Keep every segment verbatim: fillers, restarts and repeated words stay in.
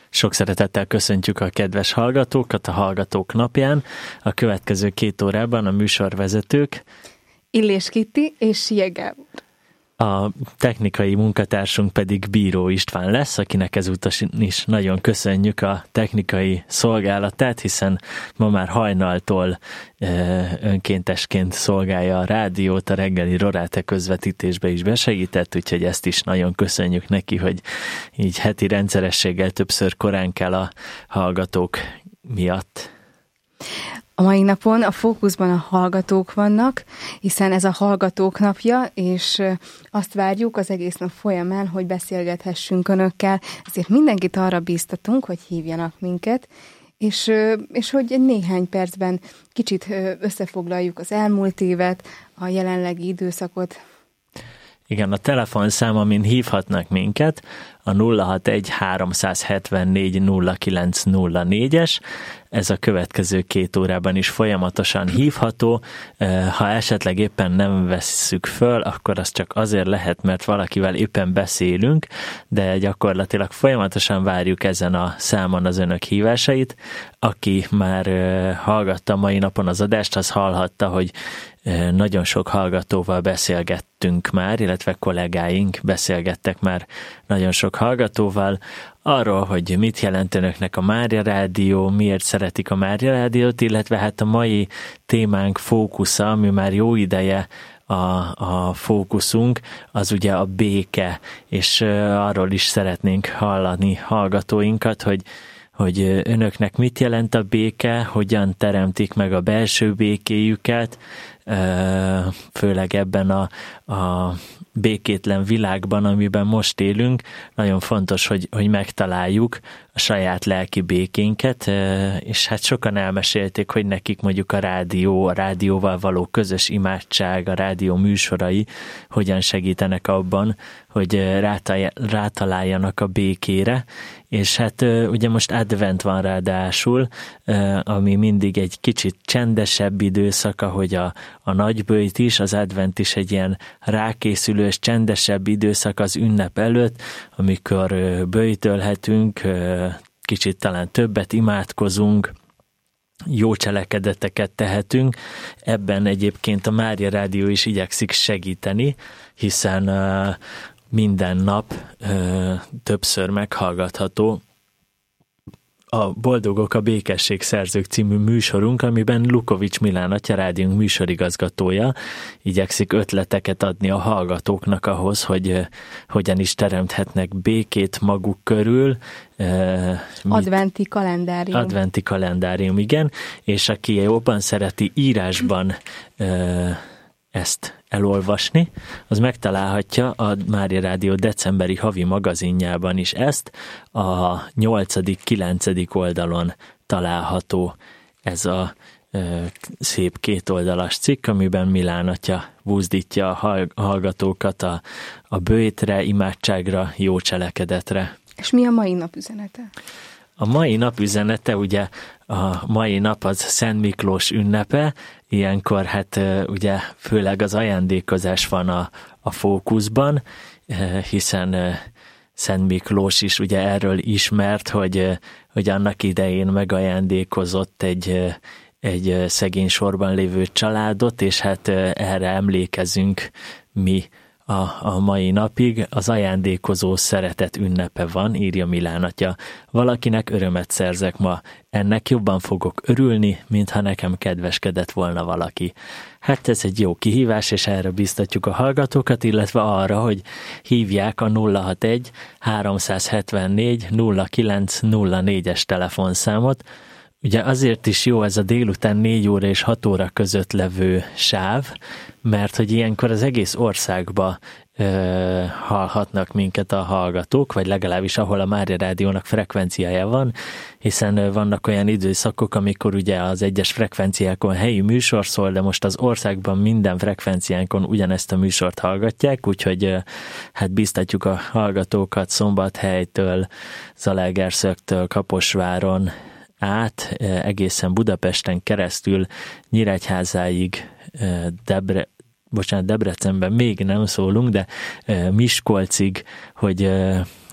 Sok szeretettel köszöntjük a kedves hallgatókat a Hallgatók napján. A következő két órában a műsorvezetők Illés Kitti és Sia Gábor. A technikai munkatársunk pedig Bíró István lesz, akinek ezúttal is nagyon köszönjük a technikai szolgálatát, hiszen ma már hajnaltól önkéntesként szolgálja a rádiót, a reggeli Roráte közvetítésbe is besegített, úgyhogy ezt is nagyon köszönjük neki, hogy így heti rendszerességgel többször korán kell a hallgatók miatt. A mai napon a fókuszban a hallgatók vannak, hiszen ez a Hallgatók napja, és azt várjuk az egész nap folyamán, hogy beszélgethessünk önökkel, ezért mindenkit arra bíztatunk, hogy hívjanak minket, és, és hogy néhány percben kicsit összefoglaljuk az elmúlt évet, a jelenlegi időszakot. Igen, a telefonszám, amin hívhatnak minket, a nulla hatvanegy háromszázhetvennégy nulla kilenc nulla négyes, ez a következő két órában is folyamatosan hívható. Ha esetleg éppen nem vesszük föl, akkor az csak azért lehet, mert valakivel éppen beszélünk, de gyakorlatilag folyamatosan várjuk ezen a számon az önök hívásait. Aki már hallgatta mai napon az adást, az hallhatta, hogy nagyon sok hallgatóval beszélgettünk már, illetve kollégáink beszélgettek már nagyon sok hallgatóval arról, hogy mit jelent önöknek a Mária Rádió, miért szeretik a Mária Rádiót, illetve hát a mai témánk fókusza, ami már jó ideje a, a fókuszunk, az ugye a béke, és arról is szeretnénk hallani hallgatóinkat, hogy hogy önöknek mit jelent a béke, hogyan teremtik meg a belső békéjüket, főleg ebben a, a békétlen világban, amiben most élünk. Nagyon fontos, hogy, hogy megtaláljuk a saját lelki békénket, és hát sokan elmesélték, hogy nekik mondjuk a rádió, a rádióval való közös imádság, a rádió műsorai hogyan segítenek abban, hogy rátaláljanak a békére, és hát ugye most advent van ráadásul, ami mindig egy kicsit csendesebb időszak, ahogy a, a nagyböjt is, az advent is egy ilyen rákészülős, csendesebb időszak az ünnep előtt, amikor böjtölhetünk, kicsit talán többet imádkozunk, jó cselekedeteket tehetünk. Ebben egyébként a Mária Rádió is igyekszik segíteni, hiszen minden nap többször meghallgatható a Boldogok a Békesség Szerzők című műsorunk, amiben Lukovics Milán Atya Rádiónk műsorigazgatója igyekszik ötleteket adni a hallgatóknak ahhoz, hogy hogyan is teremthetnek békét maguk körül. Adventi kalendárium. Adventi kalendárium, igen, és aki jobban szereti írásban ezt elolvasni, az megtalálhatja a Mária Rádió decemberi havi magazinjában is ezt, a nyolcadik-kilencedik oldalon található ez a e, szép kétoldalas cikk, amiben Milán Atya buzdítja a hallgatókat a, a böjtre, imádságra, jó cselekedetre. És mi a mai nap üzenete? A mai nap üzenete, ugye a mai nap az Szent Miklós ünnepe, ilyenkor hát ugye főleg az ajándékozás van a, a fókuszban, hiszen Szent Miklós is ugye erről ismert, hogy, hogy annak idején megajándékozott egy, egy szegény sorban lévő családot, és hát erre emlékezünk mi A, a mai napig. Az ajándékozó szeretet ünnepe van, írja Milán Atya. Valakinek örömet szerzek ma, ennek jobban fogok örülni, mintha nekem kedveskedett volna valaki. Hát ez egy jó kihívás, és erre biztatjuk a hallgatókat, illetve arra, hogy hívják a nulla hatvanegy háromszázhetvennégy nulla kilenc nulla négyes telefonszámot. Ugye azért is jó ez a délután négy óra és hat óra között levő sáv, mert hogy ilyenkor az egész országba ö, hallhatnak minket a hallgatók, vagy legalábbis ahol a Mária Rádiónak frekvenciája van, hiszen ö, vannak olyan időszakok, amikor ugye az egyes frekvenciákon helyi műsor szól, de most az országban minden frekvenciánkon ugyanezt a műsort hallgatják, úgyhogy ö, hát biztatjuk a hallgatókat Szombathelytől, Zalaegerszögtől, Kaposváron át, egészen Budapesten keresztül Nyíregyházáig, Debre, bocsánat, Debrecenben még nem szólunk, de Miskolcig, hogy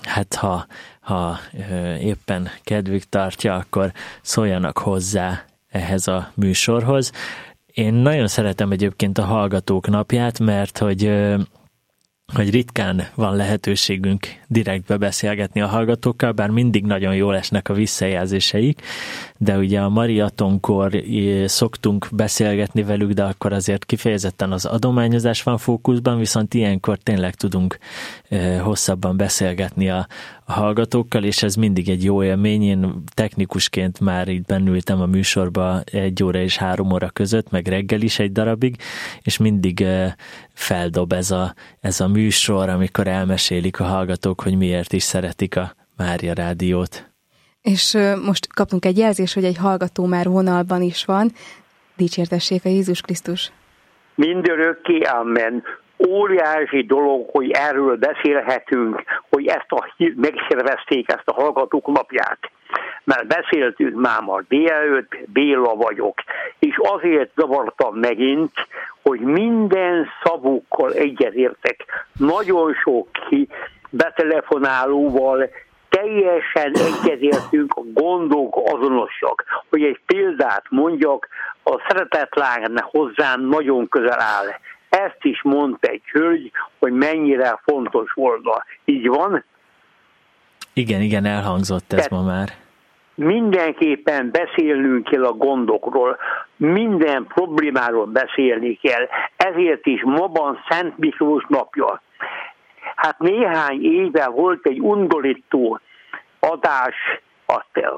hát ha, ha éppen kedvük tartja, akkor szóljanak hozzá ehhez a műsorhoz. Én nagyon szeretem egyébként a Hallgatók napját, mert hogy hogy ritkán van lehetőségünk direktbe beszélgetni a hallgatókkal, bár mindig nagyon jól esnek a visszajelzéseik, de ugye a mariatonkor szoktunk beszélgetni velük, de akkor azért kifejezetten az adományozás van fókuszban, viszont ilyenkor tényleg tudunk hosszabban beszélgetni a, a hallgatókkal, és ez mindig egy jó élmény. Én technikusként már itt bennültem a műsorba egy óra és három óra között, meg reggel is egy darabig, és mindig feldob ez a, ez a műsor, amikor elmesélik a hallgatók, hogy miért is szeretik a Mária Rádiót. És most kaptunk egy jelzést, hogy egy hallgató már vonalban is van. Dicsértessék a Jézus Krisztus! Mindörökké, amen. Óriási dolog, hogy erről beszélhetünk, hogy ezt a megszervezték, ezt a Hallgatók napját. Mert beszéltünk már ma délelőtt, Béla vagyok, és azért zavartam megint, hogy minden szavukkal egyetértek. Nagyon sok betelefonálóval teljesen egyetértünk, a gondok azonosak. Hogy egy példát mondjak, a szeretetláng hozzám nagyon közel áll. Ezt is mondta egy hölgy, hogy mennyire fontos volna. Így van? Igen, igen, elhangzott ez Te- ma már. Mindenképpen beszélnünk kell a gondokról, minden problémáról beszélni kell, ezért is ma van Szent Miklós napja. Hát néhány éve volt egy undorító adás a,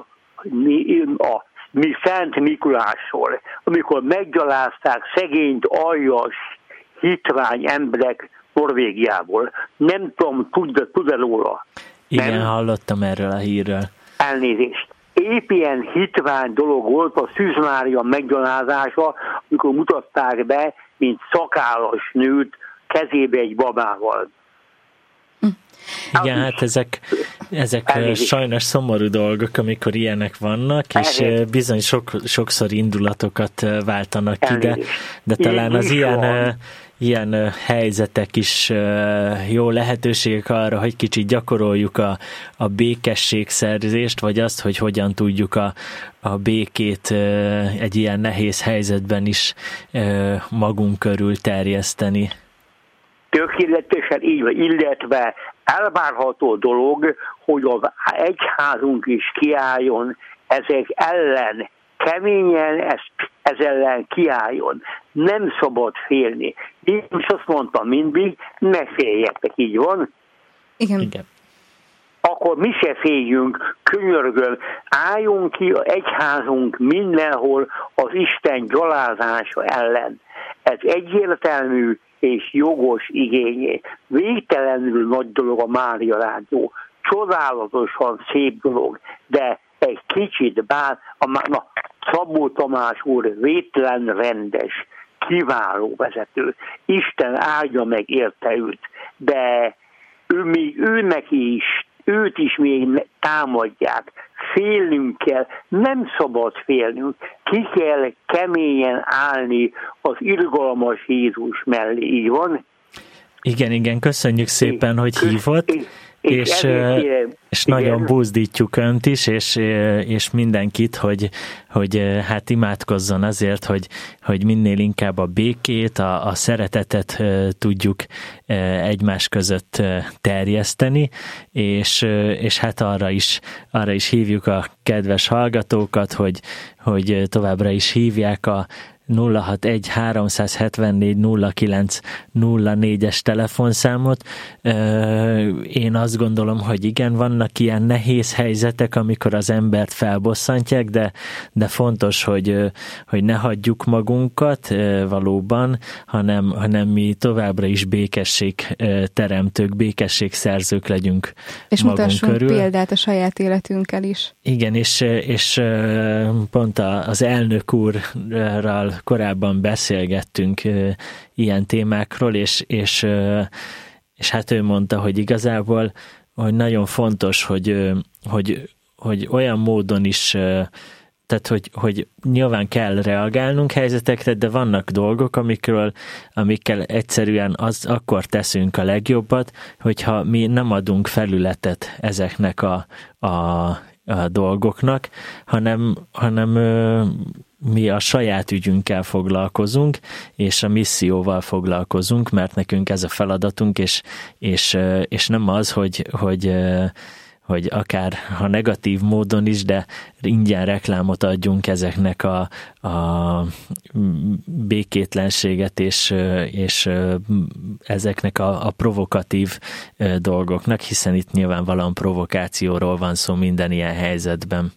a, mi Szent Mikulásról, amikor meggyalázták szegényt, aljas, hitvány emberek Norvégiából. Nem tudom, tud, tud-e róla? Igen, Nem? hallottam erről a hírről. Elnézést. Épp ilyen hitvány dolog volt a Szűz Mária meggyalázása, amikor mutatták be, mint szakállas nőt kezébe egy babával. Igen, hát ezek, ezek sajnos szomorú dolgok, amikor ilyenek vannak, és bizony sok, sokszor indulatokat váltanak ki, de, de talán az ilyen, ilyen helyzetek is jó lehetőségek arra, hogy kicsit gyakoroljuk a, a békességszerzést, vagy azt, hogy hogyan tudjuk a, a békét egy ilyen nehéz helyzetben is magunk körül terjeszteni. Tökéletesen így van, illetve elvárható dolog, hogy az egyházunk is kiálljon ezek ellen, keményen ezt, ez ellen kiálljon. Nem szabad félni. Én is azt mondtam mindig, ne féljetek, így van? Igen. Igen. Akkor mi se féljünk, könyörgöm, álljunk ki az egyházunk mindenhol az Isten gyalázása ellen. Ez egyértelmű és jogos igényé. Végtelenül nagy dolog a Mária Rádió. Csodálatosan szép dolog, de egy kicsit bár, a, na, Szabó Tamás úr vétlen rendes, kiváló vezető. Isten áldja meg érte őt, de ő még ő neki is, őt is még támadják. Félnünk kell, nem szabad félnünk, ki kell keményen állni az irgalmas Jézus mellé, így van? Igen, igen, köszönjük szépen, hogy hívott, és, és, és igen. nagyon buzdítjuk Önt is, és, és mindenkit, hogy, hogy hát imádkozzon azért, hogy, hogy minél inkább a békét, a, a szeretetet tudjuk egymás között terjeszteni, és, és hát arra is, arra is hívjuk a kedves hallgatókat, hogy, hogy továbbra is hívják a nulla hat egy háromszázhetvennégy nulla kilenc nulla négyes telefonszámot. Én azt gondolom, hogy igen, vannak ilyen nehéz helyzetek, amikor az embert felbosszantják, de, de fontos, hogy, hogy ne hagyjuk magunkat valóban, hanem, hanem mi továbbra is békesség teremtők, békesség szerzők legyünk és magunk mutassunk körül. Példát a saját életünkkel is. Igen, és, és pont az elnök úrral korábban beszélgettünk uh, ilyen témákról, és, és, uh, és hát ő mondta, hogy igazából hogy nagyon fontos, hogy, uh, hogy, hogy olyan módon is uh, Tehát, hogy, hogy nyilván kell reagálnunk helyzetekre, de vannak dolgok, amikről, amikkel egyszerűen az, akkor teszünk a legjobbat, hogyha mi nem adunk felületet ezeknek a, a, a dolgoknak, hanem, hanem mi a saját ügyünkkel foglalkozunk, és a misszióval foglalkozunk, mert nekünk ez a feladatunk, és, és, és nem az, hogy, hogy hogy akár ha negatív módon is, de ingyen reklámot adjunk ezeknek a, a békétlenséget és, és ezeknek a, a provokatív dolgoknak, hiszen itt nyilvánvalóan provokációról van szó minden ilyen helyzetben.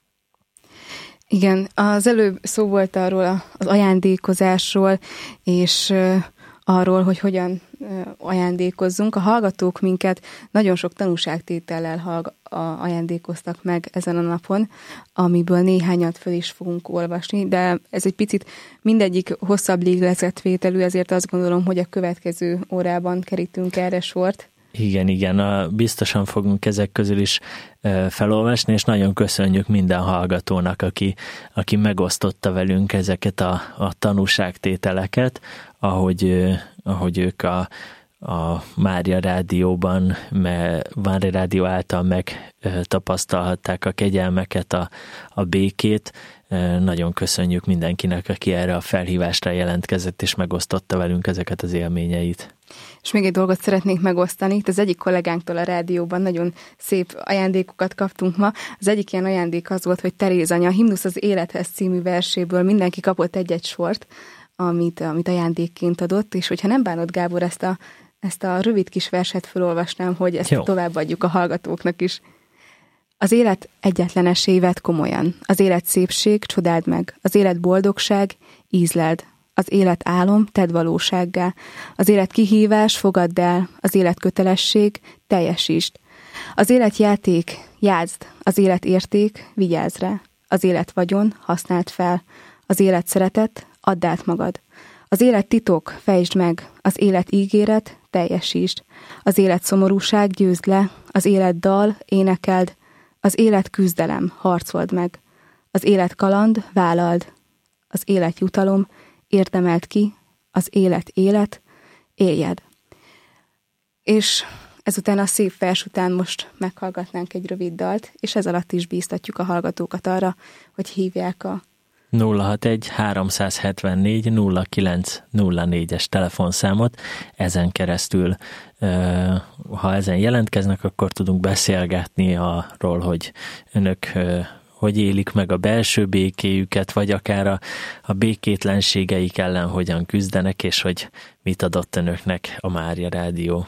Igen, az előbb szó volt arról az ajándékozásról, és arról, hogy hogyan ajándékozzunk. A hallgatók minket nagyon sok tanúságtétellel hallg- ajándékoztak meg ezen a napon, amiből néhányat föl is fogunk olvasni, de ez egy picit mindegyik hosszabb lélegzetvételű, ezért azt gondolom, hogy a következő órában kerítünk erre sort. Igen, igen, a, biztosan fogunk ezek közül is e, felolvasni, és nagyon köszönjük minden hallgatónak, aki, aki megosztotta velünk ezeket a, a tanúságtételeket, ahogy, e, ahogy ők a, a Mária Rádióban, Mária Rádió által megtapasztalhatták a kegyelmeket, a, a békét. E, nagyon köszönjük mindenkinek, aki erre a felhívásra jelentkezett, és megosztotta velünk ezeket az élményeit. És még egy dolgot szeretnék megosztani. Itt az egyik kollégánktól a rádióban nagyon szép ajándékokat kaptunk ma. Az egyik ilyen ajándék az volt, hogy Teréz anya a Himnusz az élethez című verséből mindenki kapott egy-egy sort, amit, amit ajándékként adott, és hogyha nem bánod, Gábor, ezt a, ezt a rövid kis verset felolvasnám, hogy ezt Jó. továbbadjuk a hallgatóknak is. Az élet egyetlenesé vedd komolyan. Az élet szépség, csodáld meg. Az élet boldogság, ízleld. Az élet álom, tedd valósággá. Az élet kihívás, fogadd el. Az élet kötelesség, teljesítsd. Az élet játék, játszd. Az élet érték, vigyázz rá. Az élet vagyon, használd fel. Az élet szeretet, add át magad. Az élet titok, fejtsd meg. Az élet ígéret, teljesítsd. Az élet szomorúság, győzd le. Az élet dal, énekeld. Az élet küzdelem, harcold meg. Az élet kaland, vállald. Az élet jutalom, érdemelt ki, az élet élet, éljed. És ezután a szép vers után most meghallgatnánk egy rövid dalt, és ez alatt is bíztatjuk a hallgatókat arra, hogy hívják a nulla hatvanegy háromszázhetvennégy nulla kilenc nulla négyes telefonszámot. Ezen keresztül, ha ezen jelentkeznek, akkor tudunk beszélgetni arról, hogy önök hogy élik meg a belső békéjüket, vagy akár a, a békétlenségeik ellen hogyan küzdenek, és hogy mit adott önöknek a Mária Rádió.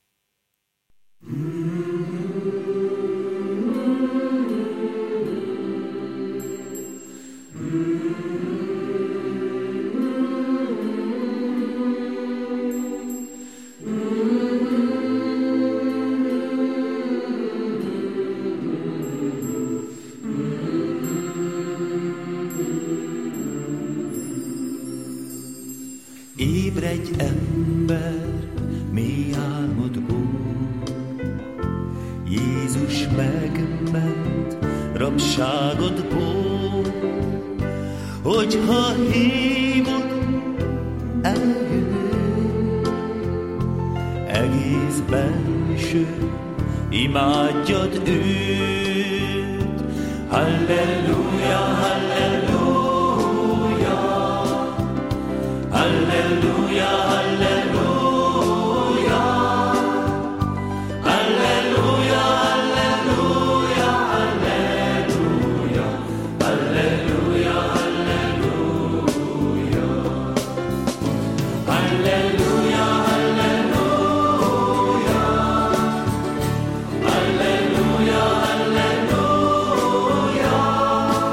Ébredj, ember, mély álmodból, Jézus megment rabságodból, hogyha hívod, eljön, egész benső, imádjad őt. Halleluja, halleluja, Halleluja, halleluja, halleluja, halleluja, halleluja, halleluja, halleluja, halleluja, halleluja, halleluja, halleluja.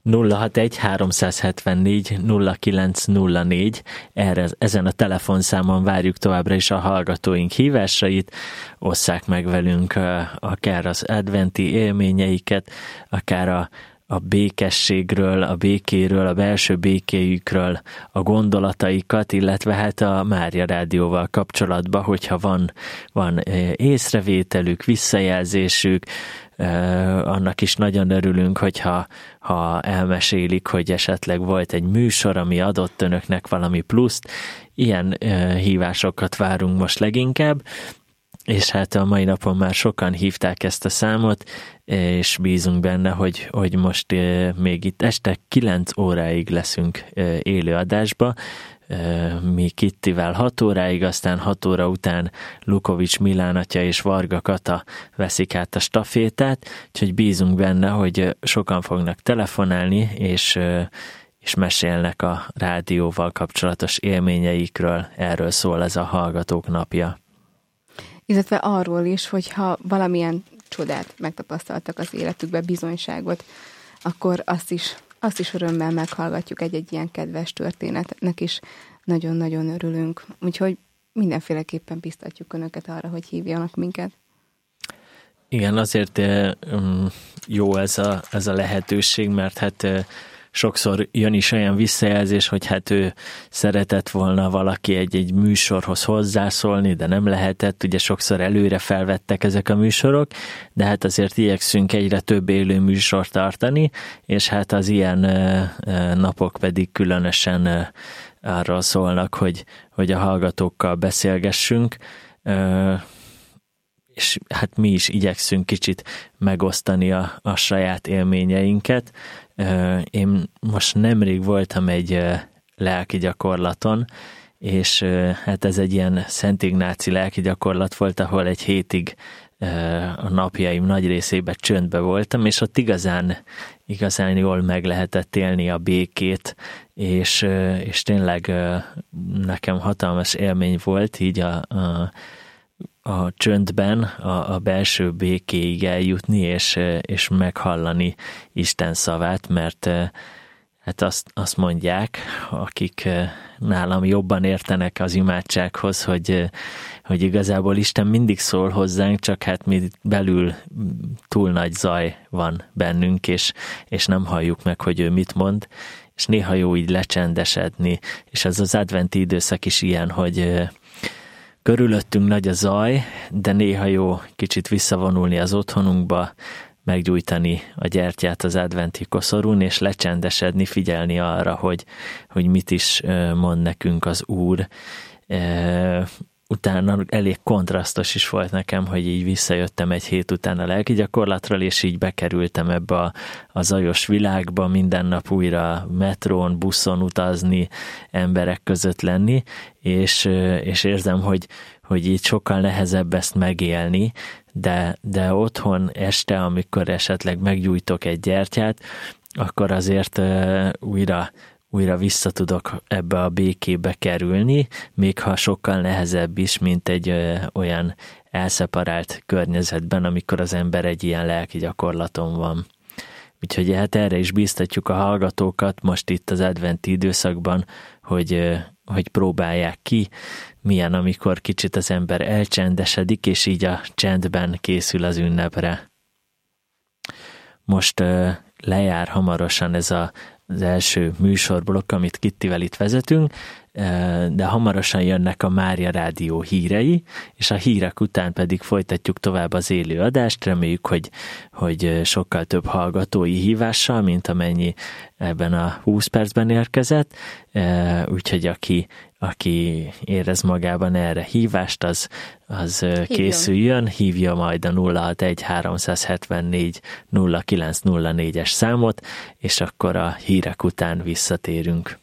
nulla hatvanegy háromszázhetvennégy nulla kilenc nulla négy, erre, ezen a telefonszámon várjuk továbbra is a hallgatóink hívásait, osszák meg velünk akár az adventi élményeiket, akár a, a békességről, a békéről, a belső békéjükről a gondolataikat, illetve hát a Mária Rádióval kapcsolatban, hogyha van, van észrevételük, visszajelzésük, annak is nagyon örülünk, hogyha ha elmesélik, hogy esetleg volt egy műsor, ami adott önöknek valami pluszt. Ilyen hívásokat várunk most leginkább, és hát a mai napon már sokan hívták ezt a számot, és bízunk benne, hogy, hogy most még itt este kilenc óráig leszünk élő adásba, mi Kittivel hat óráig, aztán hat óra után Lukovics Milán atya és Varga Kata veszik át a stafétát, úgyhogy bízunk benne, hogy sokan fognak telefonálni, és, és mesélnek a rádióval kapcsolatos élményeikről, erről szól ez a Hallgatók napja. Illetve arról is, hogyha valamilyen csodát megtapasztaltak az életükbe, bizonyságot, akkor azt is, azt is örömmel meghallgatjuk egy-egy ilyen kedves történetnek is. Nagyon-nagyon örülünk. Úgyhogy mindenféleképpen biztatjuk önöket arra, hogy hívjanak minket. Igen, azért jó ez a, ez a lehetőség, mert hát sokszor jön is olyan visszajelzés, hogy hát ő szeretett volna valaki egy-egy műsorhoz hozzászólni, de nem lehetett, ugye sokszor előre felvettek ezek a műsorok, de hát azért igyekszünk egyre több élő műsort tartani, és hát az ilyen napok pedig különösen arról szólnak, hogy, hogy a hallgatókkal beszélgessünk, és hát mi is igyekszünk kicsit megosztani a, a saját élményeinket. Én most nemrég voltam egy lelki gyakorlaton, és hát ez egy ilyen Szent Ignáci lelki gyakorlat volt, ahol egy hétig a napjaim nagy részében csöndbe voltam, és ott igazán, igazán jól meg lehetett élni a békét, és, és tényleg nekem hatalmas élmény volt így a, a, a csöndben a, a belső békéig eljutni, és, és meghallani Isten szavát, mert hát azt, azt mondják, akik nálam jobban értenek az imádsághoz, hogy, hogy igazából Isten mindig szól hozzánk, csak hát mi belül túl nagy zaj van bennünk, és, és nem halljuk meg, hogy ő mit mond, és néha jó így lecsendesedni, és ez az adventi időszak is ilyen, hogy körülöttünk nagy a zaj, de néha jó kicsit visszavonulni az otthonunkba, meggyújtani a gyertyát az adventi koszorún, és lecsendesedni, figyelni arra, hogy, hogy mit is mond nekünk az Úr. Utána elég kontrasztos is volt nekem, hogy így visszajöttem egy hét után a lelki gyakorlatról, és így bekerültem ebbe a, a zajos világba, minden nap újra metrón, buszon utazni, emberek között lenni, és, és érzem, hogy, hogy így sokkal nehezebb ezt megélni, de, de otthon este, amikor esetleg meggyújtok egy gyertyát, akkor azért uh, újra újra vissza tudok ebbe a békébe kerülni, még ha sokkal nehezebb is, mint egy ö, olyan elszeparált környezetben, amikor az ember egy ilyen lelki gyakorlaton van. Úgyhogy hát erre is bíztatjuk a hallgatókat most itt az adventi időszakban, hogy, ö, hogy próbálják ki, milyen, amikor kicsit az ember elcsendesedik, és így a csendben készül az ünnepre. Most ö, lejár hamarosan ez a az első műsorblokk, amit Kittivel itt vezetünk, de hamarosan jönnek a Mária Rádió hírei, és a hírek után pedig folytatjuk tovább az élő adást. Reméljük, hogy, hogy sokkal több hallgatói hívással, mint amennyi ebben a húsz percben érkezett, úgyhogy aki, aki érez magában erre hívást, az, az hívjon. Készüljön, hívja majd a nulla hatvanegy háromszázhetvennégy nulla kilenc nulla négyes számot, és akkor a hírek után visszatérünk.